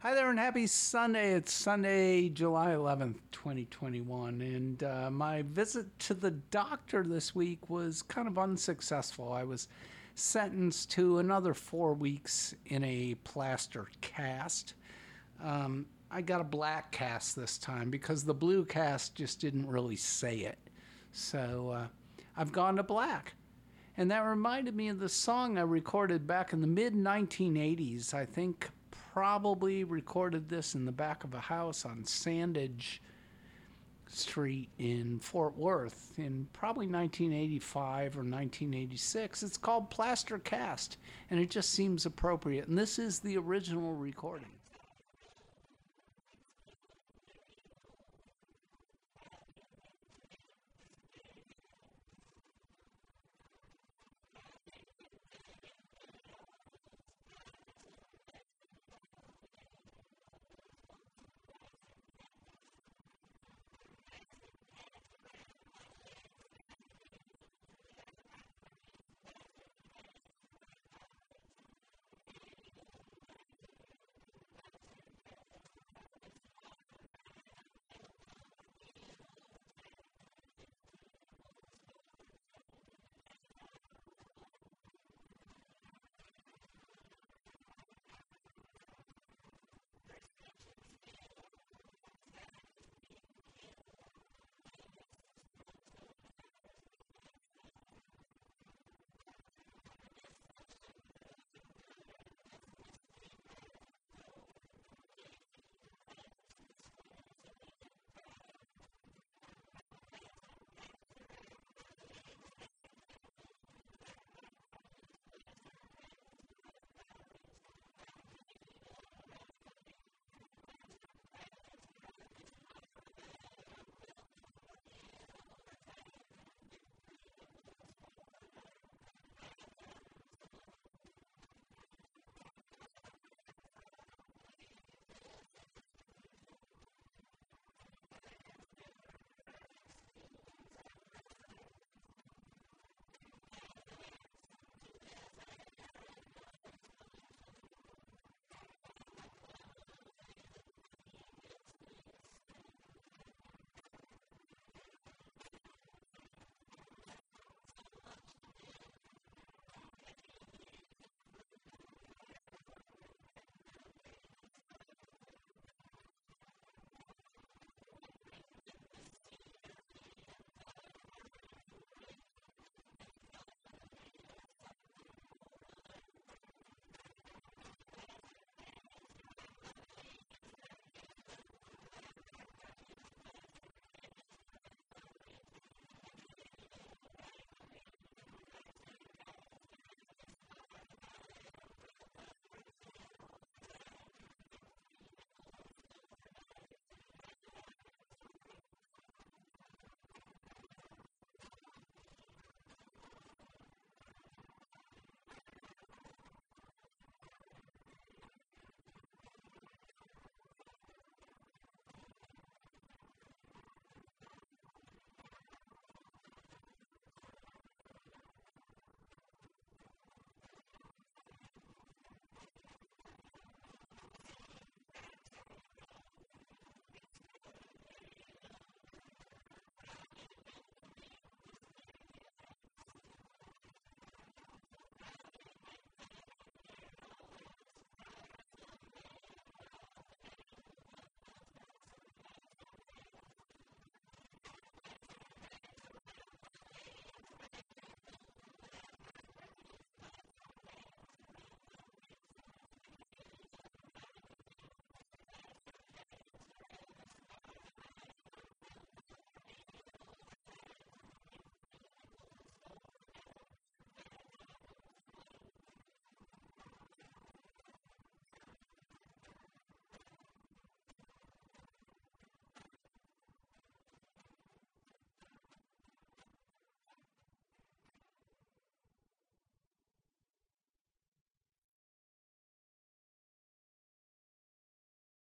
Hi there and happy Sunday. It's Sunday, July 11th, 2021. And my visit to the doctor this week was kind of unsuccessful. I was sentenced to another 4 weeks in a plaster cast. I got a black cast this time because the blue cast just didn't really say it. So I've gone to black. And that reminded me of the song I recorded back in the mid 1980s. I think probably recorded this in the back of a house on Sandage Street in Fort Worth in probably 1985 or 1986. It's called Plaster Cast, and it just seems appropriate. And this is the original recording.